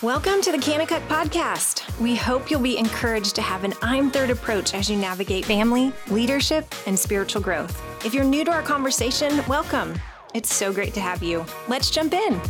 Welcome to the Kanakuk Podcast. We hope you'll be encouraged to have an I'm Third approach as you navigate family, leadership, and spiritual growth. If you're new to our conversation, welcome. It's so great to have you. Let's jump in.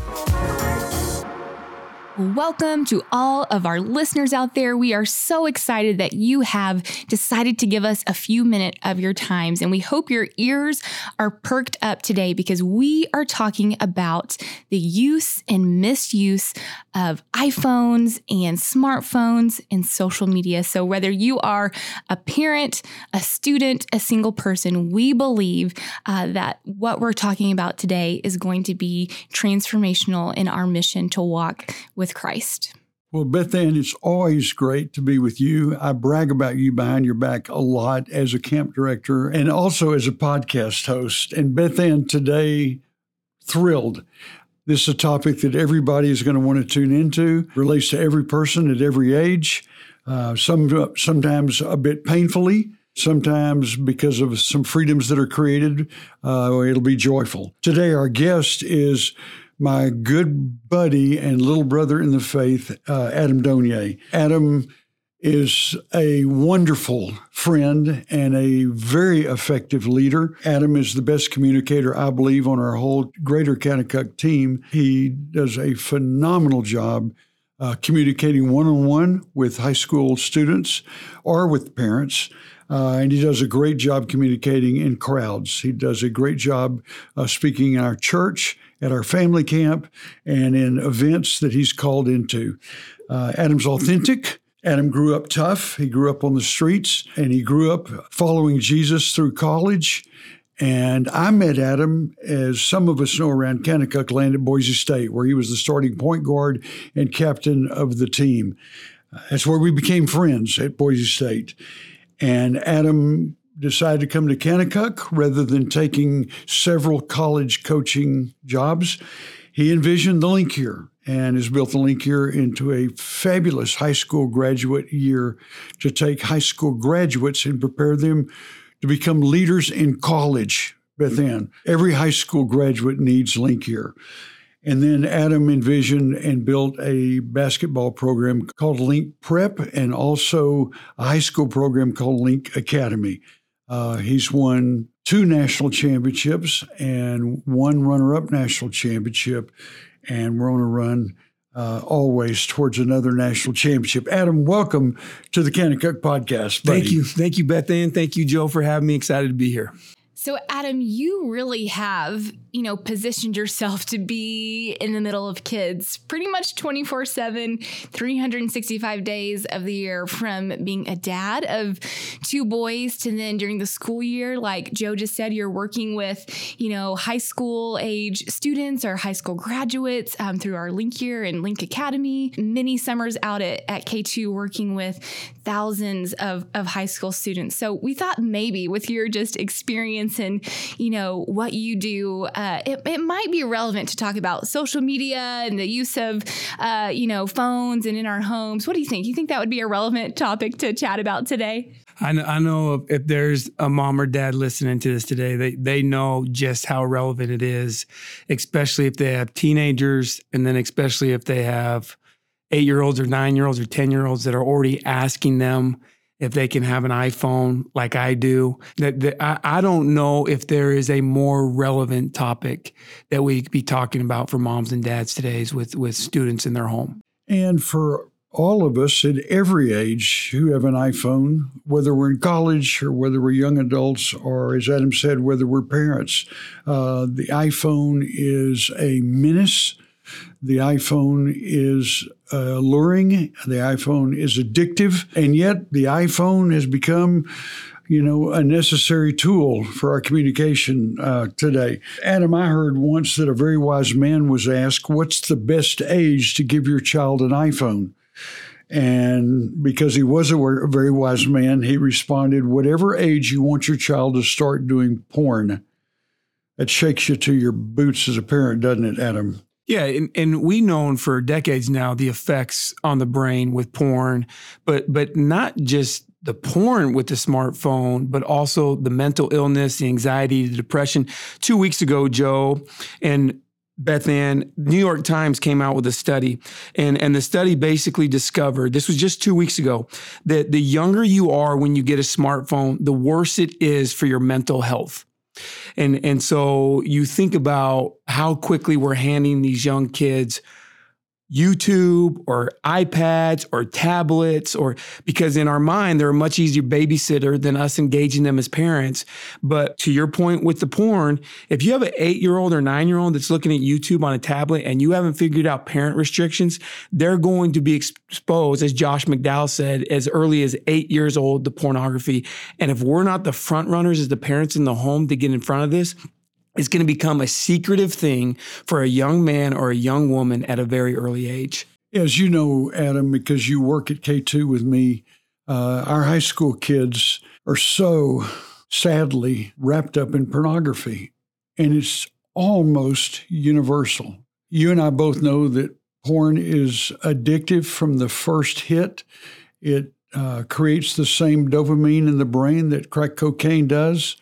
Welcome to all of our listeners out there. We are so excited that you have decided to give us a few minutes of your times, and we hope your ears are perked up today because we are talking about the use and misuse of iPhones and smartphones and social media. So whether you are a parent, a student, a single person, we believe that what we're talking about today is going to be transformational in our mission to walk with Christ. Well, Beth Ann, it's always great to be with you. I brag about you behind your back a lot as a camp director and also as a podcast host. And Beth Ann, today, thrilled. This is a topic that everybody is going to want to tune into, relates to every person at every age, sometimes a bit painfully, sometimes because of some freedoms that are created, it'll be joyful. Today, our guest is my good buddy and little brother in the faith, Adam Donier. Adam is a wonderful friend and a very effective leader. Adam is the best communicator, I believe, on our whole Greater Kanakuk team. He does a phenomenal job communicating one-on-one with high school students or with parents. And he does a great job communicating in crowds. He does a great job speaking in our church, at our family camp, and in events that he's called into. Adam's authentic. Adam grew up tough. He grew up on the streets, and he grew up following Jesus through college. And I met Adam, as some of us know around Kanakuk land, at Boise State, where he was the starting point guard and captain of the team. That's where we became friends, at Boise State. And Adam decided to come to Kanakuk rather than taking several college coaching jobs. He envisioned the Link Year and has built the Link Year into a fabulous high school graduate year to take high school graduates and prepare them to become leaders in college. Beth Ann, every high school graduate needs Link Year. And then Adam envisioned and built a basketball program called Link Prep and also a high school program called Link Academy. He's won 2 national championships and 1 runner-up national championship, and we're on a run always towards another national championship. Adam, welcome to the Kanakuk Podcast, buddy. Thank you. Thank you, Beth Ann. Thank you, Joe, for having me. Excited to be here. So, Adam, you really have, positioned yourself to be in the middle of kids pretty much 24/7, 365 days of the year, from being a dad of 2 boys to then during the school year, like Joe just said, you're working with, high school age students or high school graduates through our Link Year and Link Academy, many summers out at K2 working with thousands of high school students. So we thought maybe with your just experience and, what you do, it might be relevant to talk about social media and the use of, phones and in our homes. What do you think? You think that would be a relevant topic to chat about today? I know if there's a mom or dad listening to this today, they know just how relevant it is, especially if they have teenagers, and then especially if they have 8-year-olds or 9-year-olds or 10-year-olds that are already asking them if they can have an iPhone like I do. I don't know if there is a more relevant topic that we could be talking about for moms and dads today with students in their home. And for all of us at every age who have an iPhone, whether we're in college or whether we're young adults or, as Adam said, whether we're parents, the iPhone is a menace. The iPhone is alluring. The iPhone is addictive. And yet the iPhone has become, a necessary tool for our communication today. Adam, I heard once that a very wise man was asked, what's the best age to give your child an iPhone? And because he was a very wise man, he responded, whatever age you want your child to start doing porn. That shakes you to your boots as a parent, doesn't it, Adam? Yeah, and we've known for decades now the effects on the brain with porn, but not just the porn with the smartphone, but also the mental illness, the anxiety, the depression. 2 weeks ago, Joe, and Beth Ann, New York Times came out with a study, and the study basically discovered, this was just 2 weeks ago, that the younger you are when you get a smartphone, the worse it is for your mental health. And so you think about how quickly we're handing these young kids YouTube or iPads or tablets, or because in our mind, they're a much easier babysitter than us engaging them as parents. But to your point with the porn, if you have an 8-year-old or 9-year-old that's looking at YouTube on a tablet and you haven't figured out parent restrictions, they're going to be exposed, as Josh McDowell said, as early as 8 years old to pornography. And if we're not the front runners as the parents in the home to get in front of this, it's going to become a secretive thing for a young man or a young woman at a very early age. As you know, Adam, because you work at K2 with me, our high school kids are so sadly wrapped up in pornography, and it's almost universal. You and I both know that porn is addictive from the first hit. It creates the same dopamine in the brain that crack cocaine does.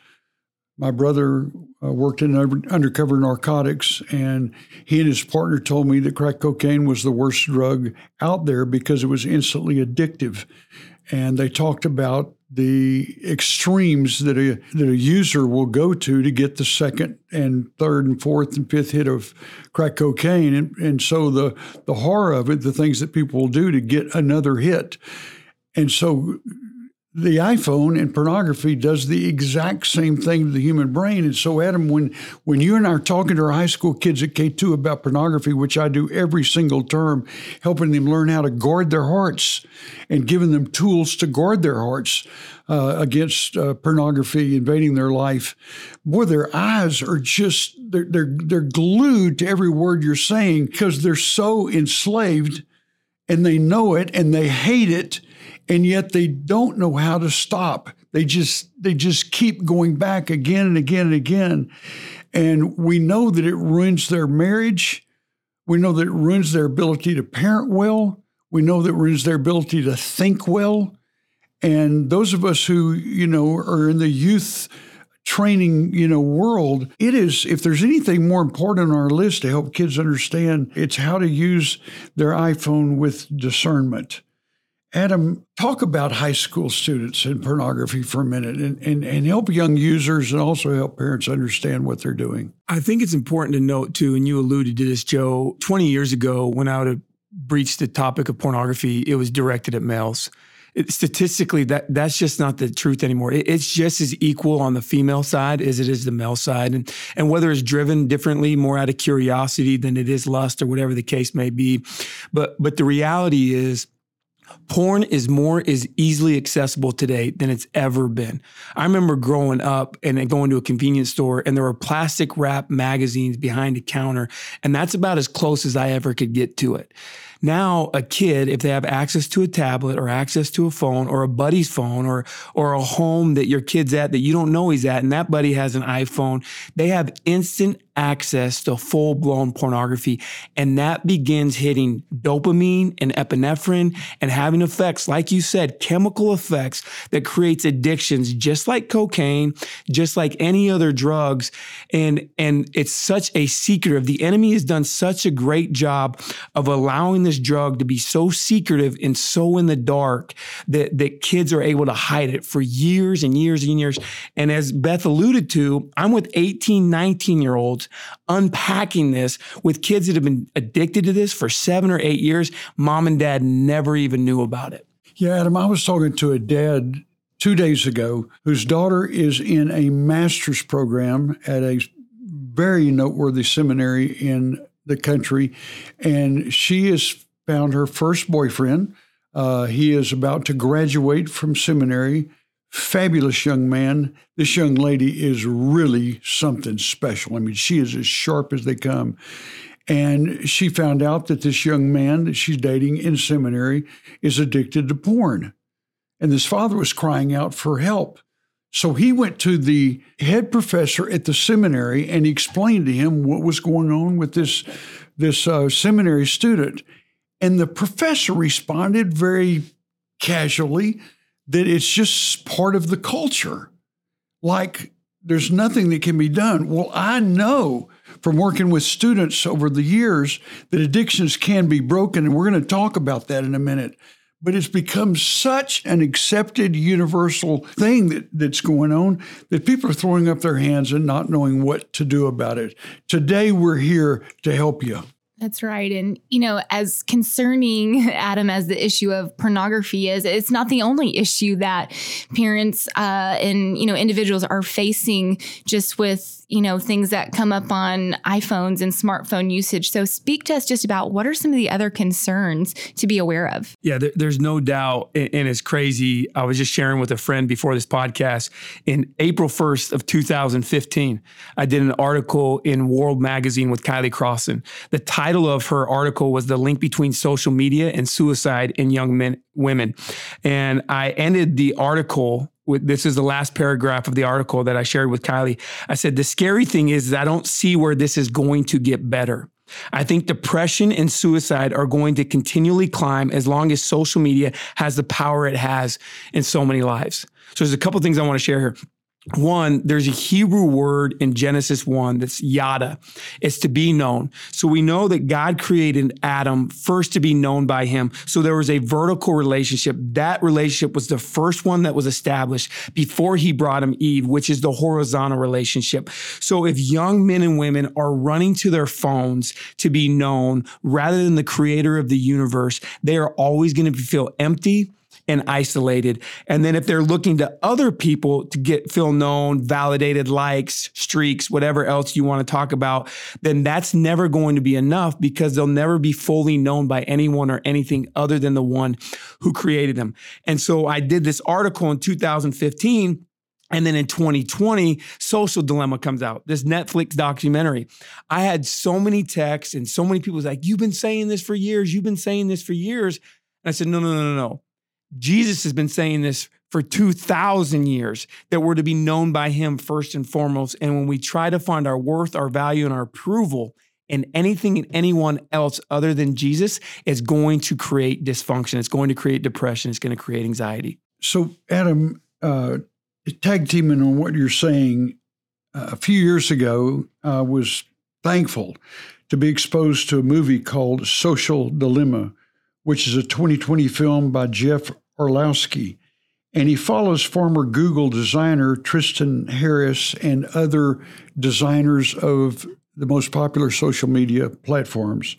My brother worked in undercover narcotics, and he and his partner told me that crack cocaine was the worst drug out there because it was instantly addictive. And they talked about the extremes that a user will go to get the second and third and fourth and fifth hit of crack cocaine. And so the horror of it, the things that people will do to get another hit. And so the iPhone and pornography does the exact same thing to the human brain. And so, Adam, when you and I are talking to our high school kids at K2 about pornography, which I do every single term, helping them learn how to guard their hearts and giving them tools to guard their hearts against pornography invading their life, boy, their eyes are just, they're glued to every word you're saying because they're so enslaved, and they know it and they hate it. And yet they don't know how to stop. They just keep going back again and again and again. And we know that it ruins their marriage. We know that it ruins their ability to parent well. We know that it ruins their ability to think well. And those of us who, are in the youth training, world, it is, if there's anything more important on our list to help kids understand, it's how to use their iPhone with discernment. Adam, talk about high school students and pornography for a minute and help young users and also help parents understand what they're doing. I think it's important to note, too, and you alluded to this, Joe, 20 years ago when I would have breached the topic of pornography, it was directed at males. Statistically, that's just not the truth anymore. It's just as equal on the female side as it is the male side. And whether it's driven differently, more out of curiosity than it is lust or whatever the case may be. But the reality is, porn is easily accessible today than it's ever been. I remember growing up and going to a convenience store, and there were plastic wrap magazines behind the counter, and that's about as close as I ever could get to it. Now, a kid, if they have access to a tablet or access to a phone or a buddy's phone or a home that your kid's at that you don't know he's at, and that buddy has an iPhone, they have instant access to full-blown pornography. And that begins hitting dopamine and epinephrine and having effects, like you said, chemical effects that creates addictions, just like cocaine, just like any other drugs. And it's such a secretive. The enemy has done such a great job of allowing this drug to be so secretive and so in the dark that kids are able to hide it for years and years and years. And as Beth alluded to, I'm with 18, 19-year-olds unpacking this with kids that have been addicted to this for 7 or 8 years. Mom and dad never even knew about it. Yeah, Adam, I was talking to a dad 2 days ago whose daughter is in a master's program at a very noteworthy seminary in the country, and she has found her first boyfriend. He is about to graduate from seminary. Fabulous young man. This young lady is really something special. I mean, she is as sharp as they come. And she found out that this young man that she's dating in seminary is addicted to porn. And this father was crying out for help. So he went to the head professor at the seminary and he explained to him what was going on with this seminary student. And the professor responded very casually that it's just part of the culture. Like there's nothing that can be done. Well, I know from working with students over the years that addictions can be broken. And we're going to talk about that in a minute. But it's become such an accepted universal thing that's going on that people are throwing up their hands and not knowing what to do about it. Today, we're here to help you. That's right. And, as concerning, Adam, as the issue of pornography is, it's not the only issue that parents and, individuals are facing just with, things that come up on iPhones and smartphone usage. So speak to us just about what are some of the other concerns to be aware of? Yeah, there's no doubt. And it's crazy. I was just sharing with a friend before this podcast. In April 1st of 2015, I did an article in World Magazine with Kylie Crossan. The title of her article was The Link Between Social Media and Suicide in Young Women. And I ended the article with, this is the last paragraph of the article that I shared with Kylie. I said, the scary thing is I don't see where this is going to get better. I think depression and suicide are going to continually climb as long as social media has the power it has in so many lives. So there's a couple of things I want to share here. One, there's a Hebrew word in Genesis 1 that's yada. It's to be known. So we know that God created Adam first to be known by him. So there was a vertical relationship. That relationship was the first one that was established before he brought him Eve, which is the horizontal relationship. So if young men and women are running to their phones to be known rather than the creator of the universe, they are always going to feel empty and isolated. And then if they're looking to other people to feel known, validated, likes, streaks, whatever else you want to talk about, then that's never going to be enough because they'll never be fully known by anyone or anything other than the one who created them. And so I did this article in 2015. And then in 2020, Social Dilemma comes out, this Netflix documentary. I had so many texts and so many people was like, you've been saying this for years. You've been saying this for years. And I said, no. Jesus has been saying this for 2,000 years, that we're to be known by him first and foremost. And when we try to find our worth, our value, and our approval in anything and anyone else other than Jesus, it's going to create dysfunction. It's going to create depression. It's going to create anxiety. So, Adam, tag teaming on what you're saying, a few years ago, I was thankful to be exposed to a movie called Social Dilemma, which is a 2020 film by Jeff Orlowski. And he follows former Google designer Tristan Harris and other designers of the most popular social media platforms.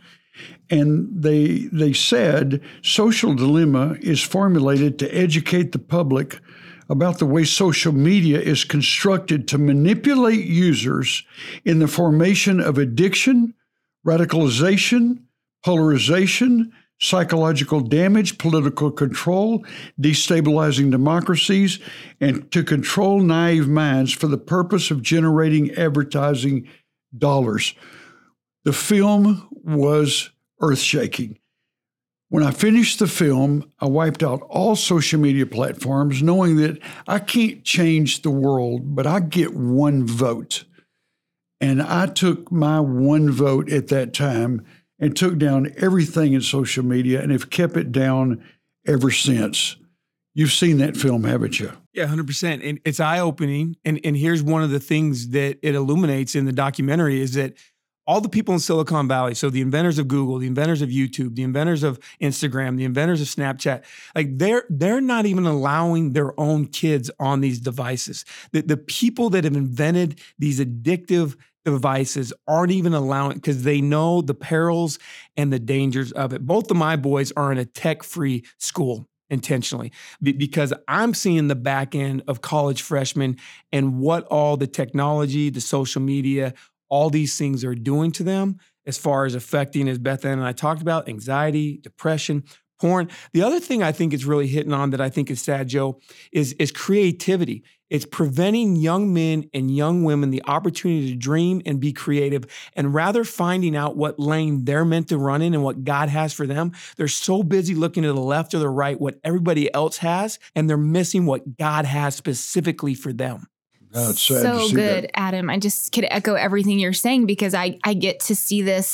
And they said Social Dilemma is formulated to educate the public about the way social media is constructed to manipulate users in the formation of addiction, radicalization, polarization, psychological damage, political control, destabilizing democracies, and to control naive minds for the purpose of generating advertising dollars. The film was earth-shaking. When I finished the film, I wiped out all social media platforms, knowing that I can't change the world, but I get one vote. And I took my one vote at that time and took down everything in social media and have kept it down ever since. You've seen that film, haven't you? Yeah, 100%. And it's eye-opening. And here's one of the things that it illuminates in the documentary is that all the people in Silicon Valley, so the inventors of Google, the inventors of YouTube, the inventors of Instagram, the inventors of Snapchat, like they're not even allowing their own kids on these devices. The people that have invented these addictive devices aren't even allowing, because they know the perils and the dangers of it. Both of my boys are in a tech-free school intentionally because I'm seeing the back end of college freshmen and what all the technology, the social media, all these things are doing to them as far as affecting, as Beth Ann and I talked about, anxiety, depression, porn. The other thing I think it's really hitting on that I think is sad, Joe, is creativity. It's preventing young men and young women the opportunity to dream and be creative, and rather finding out what lane they're meant to run in and what God has for them. They're so busy looking to the left or the right, what everybody else has, and they're missing what God has specifically for them. Oh, it's sad so to see good, that. Adam. I just could echo everything you're saying because I get to see this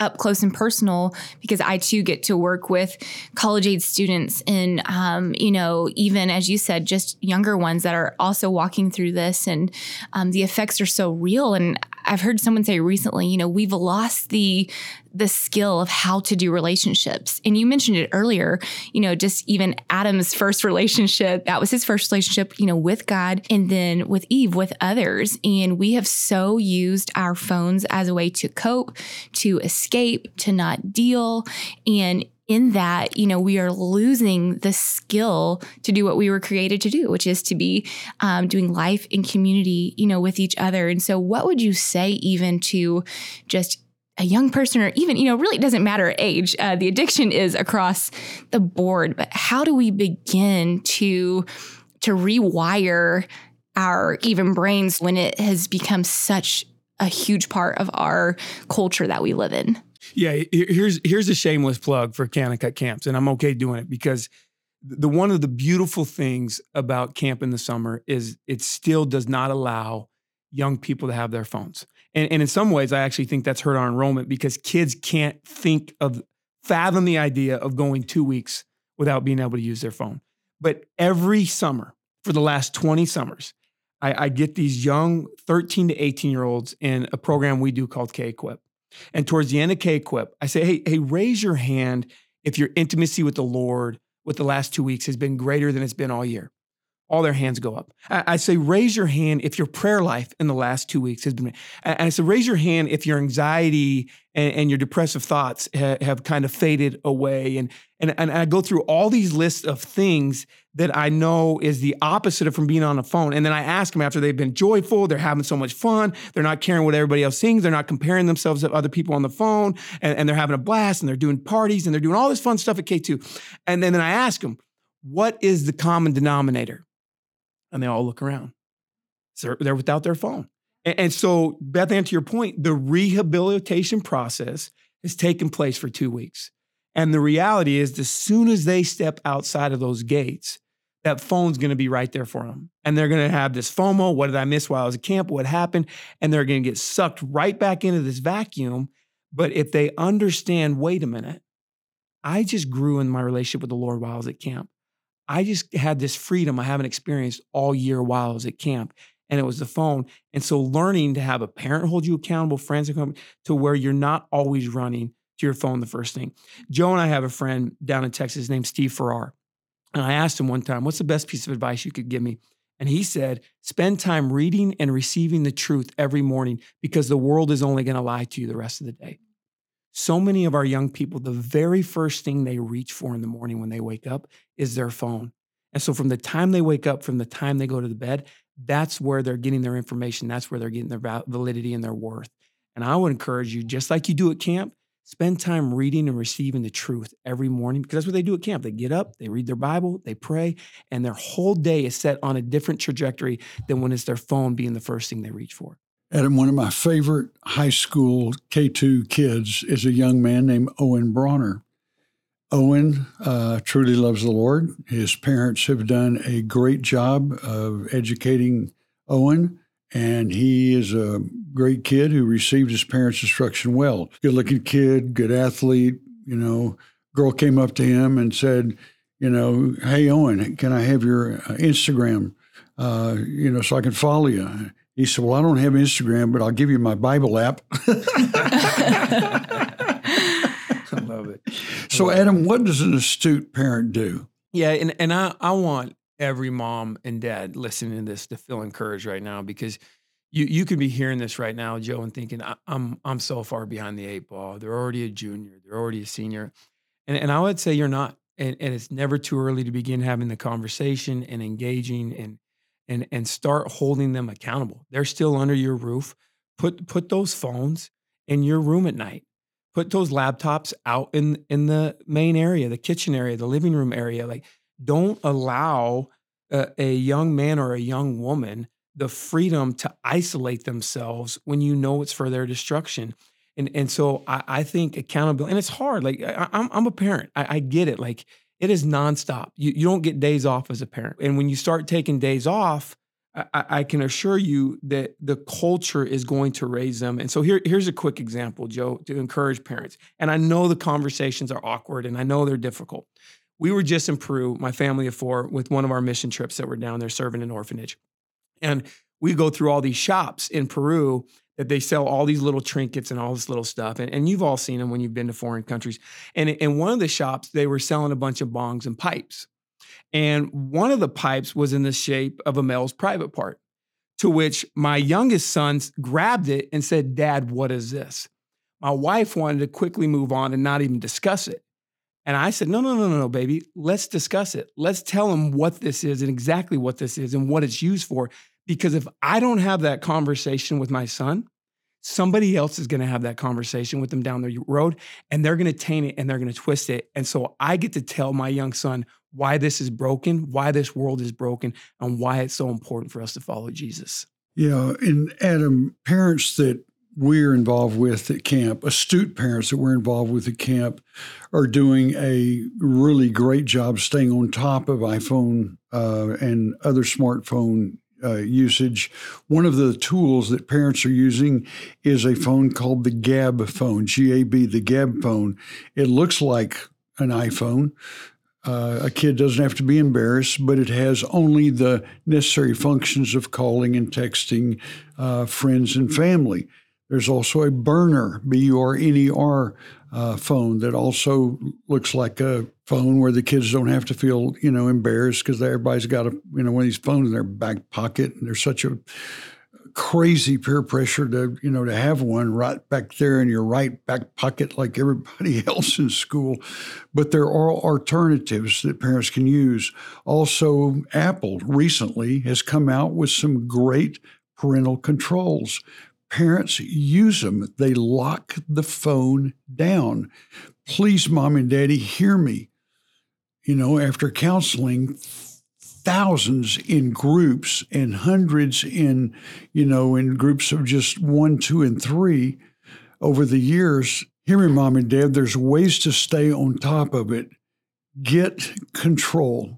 up close and personal because I too get to work with college age students and, even as you said, just younger ones that are also walking through this, and the effects are so real. And I've heard someone say recently, we've lost the skill of how to do relationships. And you mentioned it earlier, just even Adam's first relationship, that was his first relationship, with God, and then with Eve, with others. And we have so used our phones as a way to cope, to escape, to not deal. And in that, we are losing the skill to do what we were created to do, which is to be doing life in community, with each other. And so what would you say even to just a young person, or even, really doesn't matter age, the addiction is across the board, but how do we begin to rewire our even brains when it has become such a huge part of our culture that we live in? Yeah, here's a shameless plug for Kanakuk Camps, and I'm okay doing it because one of the beautiful things about camp in the summer is it still does not allow young people to have their phones. And in some ways, I actually think that's hurt our enrollment because kids can't fathom the idea of going 2 weeks without being able to use their phone. But every summer, for the last 20 summers, I get these young 13 to 18-year-olds in a program we do called K-Equip. And towards the end of K-Equip, I say, hey, raise your hand if your intimacy with the Lord with the last 2 weeks has been greater than it's been all year. All their hands go up. I say, raise your hand if your prayer life in the last 2 weeks has been, and I say, raise your hand if your anxiety and your depressive thoughts have kind of faded away. And I go through all these lists of things that I know is the opposite of from being on a phone. And then I ask them after they've been joyful, they're having so much fun, they're not caring what everybody else thinks, they're not comparing themselves to other people on the phone, and they're having a blast, and they're doing parties, and they're doing all this fun stuff at K2. And then I ask them, what is the common denominator? And they all look around. So they're without their phone. And so, Beth Ann, to your point, the rehabilitation process has taken place for 2 weeks. And the reality is, as soon as they step outside of those gates, that phone's going to be right there for them. And they're going to have this FOMO. What did I miss while I was at camp? What happened? And they're going to get sucked right back into this vacuum. But if they understand, wait a minute, I just grew in my relationship with the Lord while I was at camp. I just had this freedom I haven't experienced all year while I was at camp, and it was the phone. And so learning to have a parent hold you accountable, friends to where you're not always running to your phone the first thing. Joe and I have a friend down in Texas named Steve Farrar. And I asked him one time, what's the best piece of advice you could give me? And he said, spend time reading and receiving the truth every morning because the world is only going to lie to you the rest of the day. So many of our young people, the very first thing they reach for in the morning when they wake up is their phone. And so from the time they wake up, from the time they go to the bed, that's where they're getting their information. That's where they're getting their validity and their worth. And I would encourage you, just like you do at camp, spend time reading and receiving the truth every morning because that's what they do at camp. They get up, they read their Bible, they pray, and their whole day is set on a different trajectory than when it's their phone being the first thing they reach for. Adam, one of my favorite high school K2 kids is a young man named Owen Bronner. Owen truly loves the Lord. His parents have done a great job of educating Owen, and he is a great kid who received his parents' instruction well. Good-looking kid, good athlete. Girl came up to him and said, hey, Owen, can I have your Instagram, so I can follow you? He said, well, I don't have Instagram, but I'll give you my Bible app. I love it. So, Adam, what does an astute parent do? Yeah, and I want every mom and dad listening to this to feel encouraged right now because you could be hearing this right now, Joe, and thinking, I'm so far behind the 8 ball. They're already a junior. They're already a senior. And I would say you're not. And it's never too early to begin having the conversation and engaging and start holding them accountable. They're still under your roof. Put those phones in your room at night. Put those laptops out in the main area, the kitchen area, the living room area. Like, don't allow a young man or a young woman the freedom to isolate themselves when you know it's for their destruction. And so I think accountability, and it's hard. Like, I'm a parent. I get it. Like, it is nonstop. You don't get days off as a parent. And when you start taking days off, I can assure you that the culture is going to raise them. And so here's a quick example, Joe, to encourage parents. And I know the conversations are awkward and I know they're difficult. We were just in Peru, my family of 4, with one of our mission trips that were down there serving an orphanage. And we go through all these shops in Peru that they sell all these little trinkets and all this little stuff. And you've all seen them when you've been to foreign countries. And in one of the shops, they were selling a bunch of bongs and pipes. And one of the pipes was in the shape of a male's private part, to which my youngest son grabbed it and said, "Dad, what is this?" My wife wanted to quickly move on and not even discuss it. And I said, no, baby, let's discuss it. Let's tell him what this is and exactly what this is and what it's used for. Because if I don't have that conversation with my son, somebody else is going to have that conversation with them down the road, and they're going to taint it and they're going to twist it. And so I get to tell my young son why this is broken, why this world is broken, and why it's so important for us to follow Jesus. Yeah, and Adam, parents that we're involved with at camp, astute parents that we're involved with at camp, are doing a really great job staying on top of iPhone and other smartphone usage. One of the tools that parents are using is a phone called the Gab phone, G-A-B, the Gab phone. It looks like an iPhone. A kid doesn't have to be embarrassed, but it has only the necessary functions of calling and texting friends and family. There's also a burner, B-U-R-N-E-R phone that also looks like a phone where the kids don't have to feel, embarrassed because everybody's got one of these phones in their back pocket, and there's such a crazy peer pressure to have one right back there in your right back pocket like everybody else in school. But there are alternatives that parents can use. Also, Apple recently has come out with some great parental controls. Parents use them. They lock the phone down. Please, Mom and Daddy, hear me. After counseling thousands in groups and hundreds in groups of just 1, 2, and 3 over the years, hear me, Mom and Dad, there's ways to stay on top of it. Get control.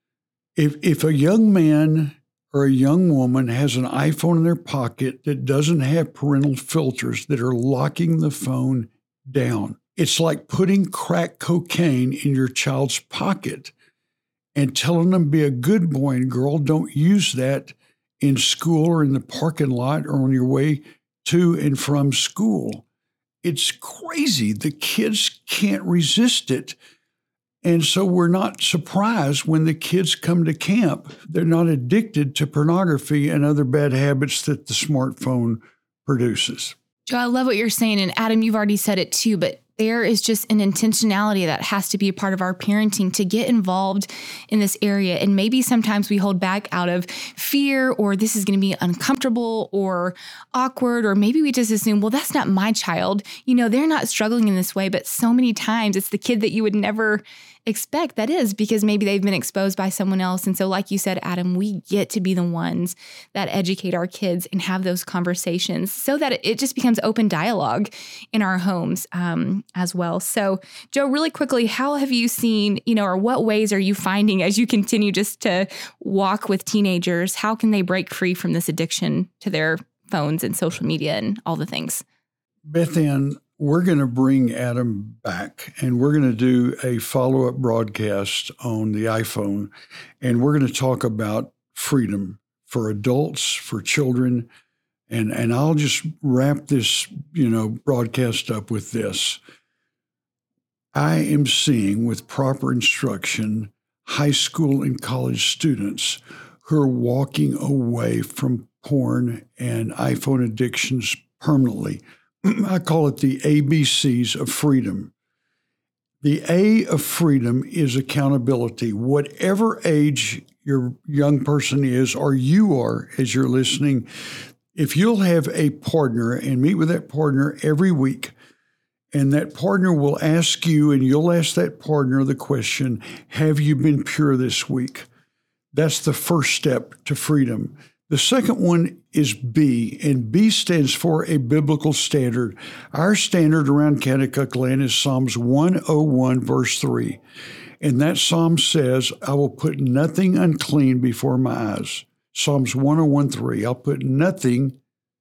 If a young man or a young woman has an iPhone in their pocket that doesn't have parental filters that are locking the phone down, it's like putting crack cocaine in your child's pocket and telling them, be a good boy and girl, don't use that in school or in the parking lot or on your way to and from school. It's crazy. The kids can't resist it. And so we're not surprised when the kids come to camp. They're not addicted to pornography and other bad habits that the smartphone produces. Joe, I love what you're saying. And Adam, you've already said it too, but there is just an intentionality that has to be a part of our parenting to get involved in this area. And maybe sometimes we hold back out of fear, or this is going to be uncomfortable or awkward, or maybe we just assume, well, that's not my child. They're not struggling in this way. But so many times it's the kid that you would never expect that is, because maybe they've been exposed by someone else. And so like you said, Adam, we get to be the ones that educate our kids and have those conversations so that it just becomes open dialogue in our homes as well. So Joe, really quickly, how have you seen, or what ways are you finding as you continue just to walk with teenagers? How can they break free from this addiction to their phones and social media and all the things? Beth Ann, we're going to bring Adam back, and we're going to do a follow-up broadcast on the iPhone, and we're going to talk about freedom for adults, for children, and I'll just wrap this, broadcast up with this. I am seeing, with proper instruction, high school and college students who are walking away from porn and iPhone addictions permanently. I call it the ABCs of freedom. The A of freedom is accountability. Whatever age your young person is, or you are as you're listening, if you'll have a partner and meet with that partner every week, and that partner will ask you, and you'll ask that partner the question, have you been pure this week? That's the first step to freedom. The second one is B, and B stands for a biblical standard. Our standard around Kanakuk land is Psalms 101, verse 3. And that psalm says, I will put nothing unclean before my eyes. Psalms 101:3. I'll put nothing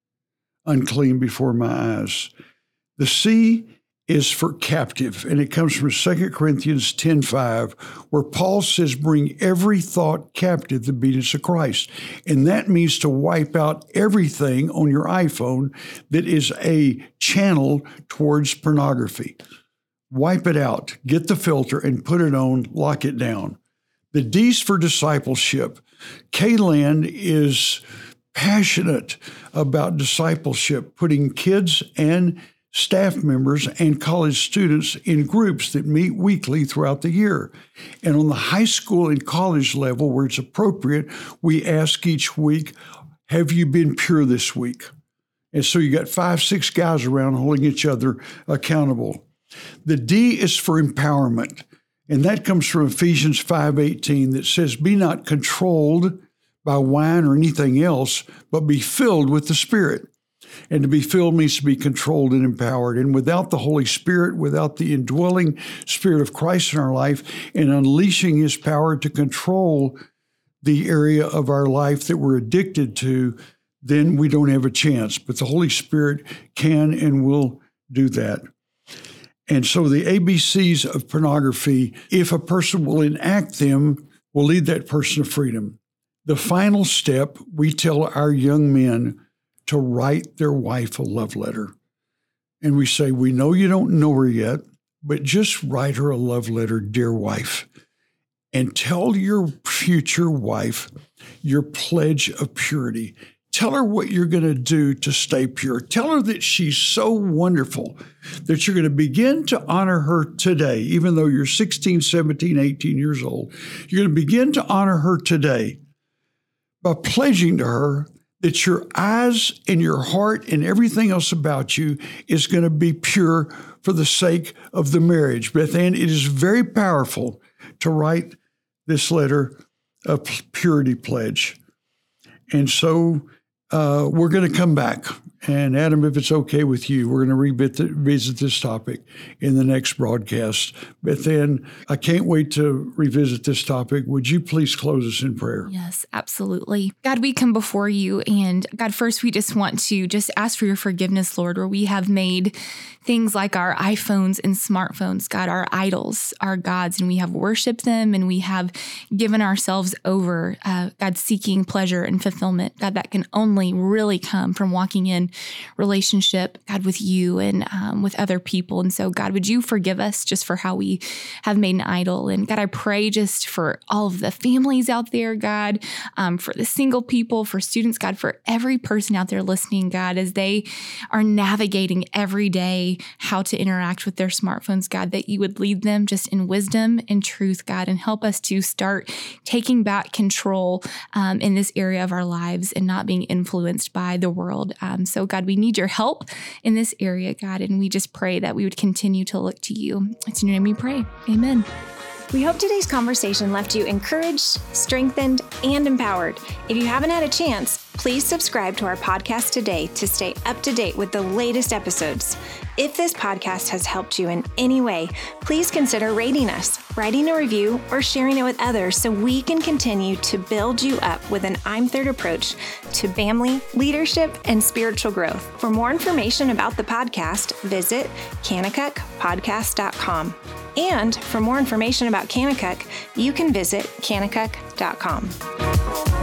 unclean before my eyes. The C is for captive, and it comes from 2 Corinthians 10:5, where Paul says, bring every thought captive to the obedience of Christ. And that means to wipe out everything on your iPhone that is a channel towards pornography. Wipe it out, get the filter and put it on, lock it down. The D's for discipleship. K-Land is passionate about discipleship, putting kids and staff members and college students in groups that meet weekly throughout the year. And on the high school and college level, where it's appropriate, we ask each week, have you been pure this week? And so you got 5, 6 guys around holding each other accountable. The D is for empowerment. And that comes from Ephesians 5:18 that says, be not controlled by wine or anything else, but be filled with the Spirit. And to be filled means to be controlled and empowered. And without the Holy Spirit, without the indwelling Spirit of Christ in our life and unleashing His power to control the area of our life that we're addicted to, then we don't have a chance. But the Holy Spirit can and will do that. And so the ABCs of pornography, if a person will enact them, will lead that person to freedom. The final step, we tell our young men to write their wife a love letter. And we say, we know you don't know her yet, but just write her a love letter, dear wife, and tell your future wife your pledge of purity. Tell her what you're going to do to stay pure. Tell her that she's so wonderful that you're going to begin to honor her today, even though you're 16, 17, 18 years old. You're going to begin to honor her today by pledging to her that your eyes and your heart and everything else about you is going to be pure for the sake of the marriage. Beth Ann, it is very powerful to write this letter of purity pledge. And so we're going to come back. And Adam, if it's okay with you, we're going to revisit this topic in the next broadcast. Beth Ann, I can't wait to revisit this topic. Would you please close us in prayer? Yes, absolutely. God, we come before you, and God, first we just want to just ask for your forgiveness, Lord, where we have made things like our iPhones and smartphones, God, our idols, our gods, and we have worshiped them, and we have given ourselves over, God, seeking pleasure and fulfillment, God, that can only really come from walking in relationship, God, with you and with other people. And so, God, would you forgive us just for how we have made an idol? And God, I pray just for all of the families out there, God, for the single people, for students, God, for every person out there listening, God, as they are navigating every day how to interact with their smartphones, God, that you would lead them just in wisdom and truth, God, and help us to start taking back control in this area of our lives and not being influenced by the world. So, God, we need your help in this area, God, and we just pray that we would continue to look to you. It's in your name we pray. Amen. We hope today's conversation left you encouraged, strengthened, and empowered. If you haven't had a chance, please subscribe to our podcast today to stay up to date with the latest episodes. If this podcast has helped you in any way, please consider rating us, writing a review, or sharing it with others so we can continue to build you up with an I'm Third approach to family, leadership, and spiritual growth. For more information about the podcast, visit kanakukpodcast.com. And for more information about Kanakuk, you can visit kanakuk.com.